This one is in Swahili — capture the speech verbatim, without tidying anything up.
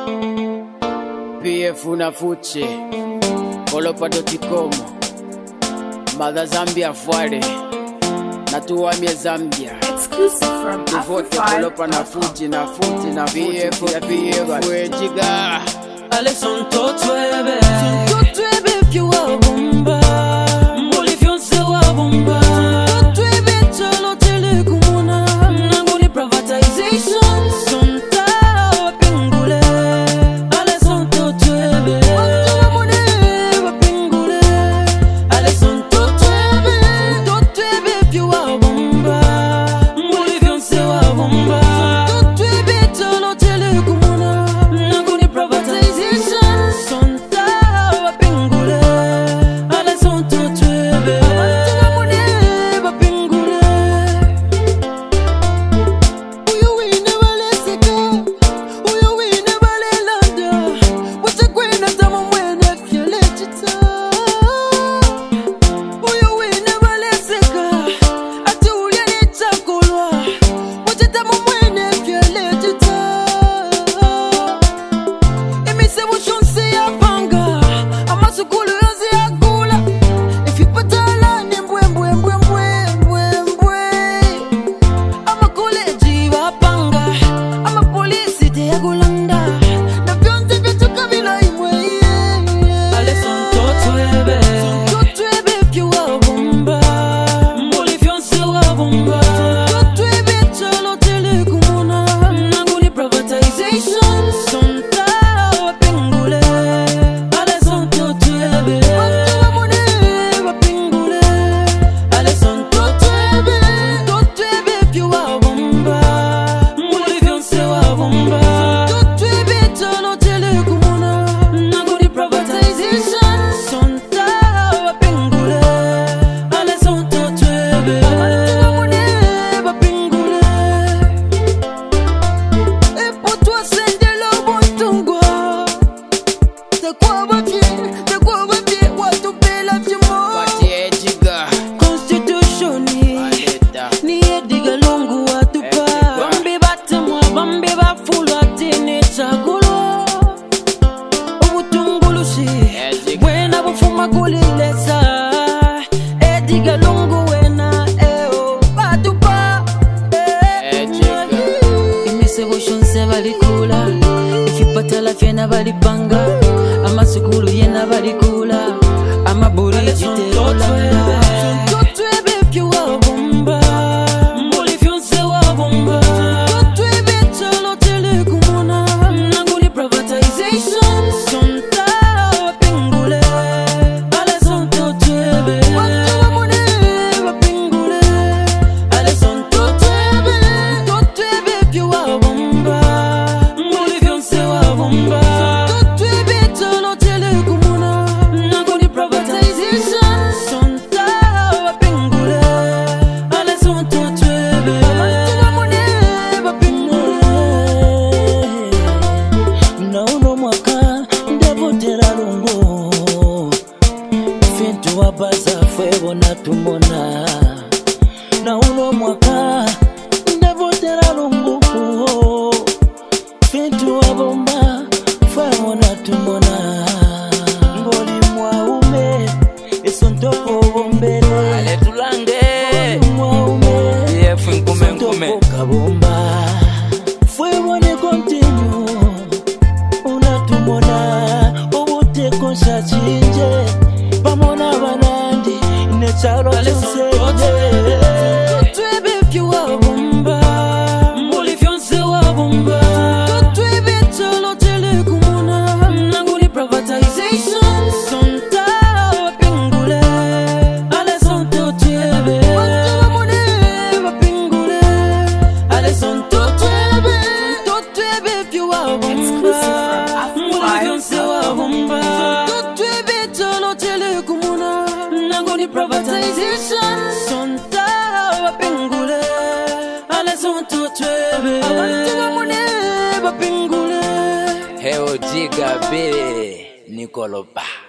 P F una fuche Kolopa dot com Mada Zambia Fuare Natuamia Zambia Exclusive from Tuvote Kolopa na fuji na fuji na P F ya P F Wejiga Alexon Totwebe Totwebe piwa bomba Mbolifion sewa bomba Totwebe chalo tele kumuna Nangoni privatization Sonta wapingule Alexon Totwebe Wantula mune wapingule Alexon Totwebe Totwebe piwa bomba Mbolifion sewa bomba Totwebe chalo tele kumuna Nangoni privatization Sonta wapingule Alexon Totwebe Wantula mune wapingule Uyu wine wale seka Uyu wine wale landa Wacha kwena tamu mwene fiele chita Uyu wine wale seka Ati uye ni chakulwa Wacha tamu mwene fiele chita Emise wushonse ya panga Ama sukulu yozi ya gula Ifipatala ni mbwe mbwe mbwe mbwe mbwe mbwe Ama koleji wapanga Ama polisi te ya gulanda Na vyonte vyetu kabila imwe Alexon Totwebe Totwebe piwa bomba Mbolifion sewa bomba Totwebe chalo tele kumuna Nangoni privatization Sonta wapingule Alexon Totwebe Wantula mune wapingule Alexon Totwebe Totwebe piwa bomba Mbolifion sewa bomba Totwebe chalo tele kumuna Nangoni privatization Sonta wapingule Alexon Totwebe Wantula mune wapingule Epo toi sendelo bontungwa Tekwa wapye, tekwa wapye Watupela vyemo Pati Ejiga Constitution ni Aleta Ni ediga lungu watupa Bambi batemwa bambi bafulwa tini chagulo Ubutungulushi Ejiga Wena bufuma kulilesa Ediga lungu wena eo Watupa Ejiga Imise bushonse balikula Ifipatala fyena balipanga Amasukulu yena balikula Amaburi jiteolanda Totwebe piwa bomba Mbolifion sewa bomba Totwebe chalo tele kumuna Nangoni privatization Sonta wapingule Alexon Totwebe Wantula mune wapingule Alexon Totwebe Totwebe piwa bomba Mbolifion sewa bomba Totwebe chalo tele kumuna Nangoni privatization Sonta wapingule Alexon Totwebe Wantula mune wapingule Na uno mwaka ndevotera lungu Fintu wabaza fwebo na tumona Na uno mwaka ndevotera lungu Fintu wabomba fwebo na tumona Ngoli mwaume esontoko bombele Aletulange Mwaume P F nkume nkume esontoko kabomba Fwebo ne continue unatumona ubuteko nshakinje bamona banandi nechalo tusenje Totwebe piwa bomba Mbolifion sewa bomba Totwebe chalo tele kumuna Nangoni privatization Sonta wapingule Alexon Totwebe Wantula mune wapingule Alexon Totwebe Totwebe piwa bomba Mbolifion sewa bomba Totwebe chalo tele kumuna Nangoni privatization Sonta wapingule Alexon Totwebe Wantula mune wapingule Heo Jiga Be Nikolopa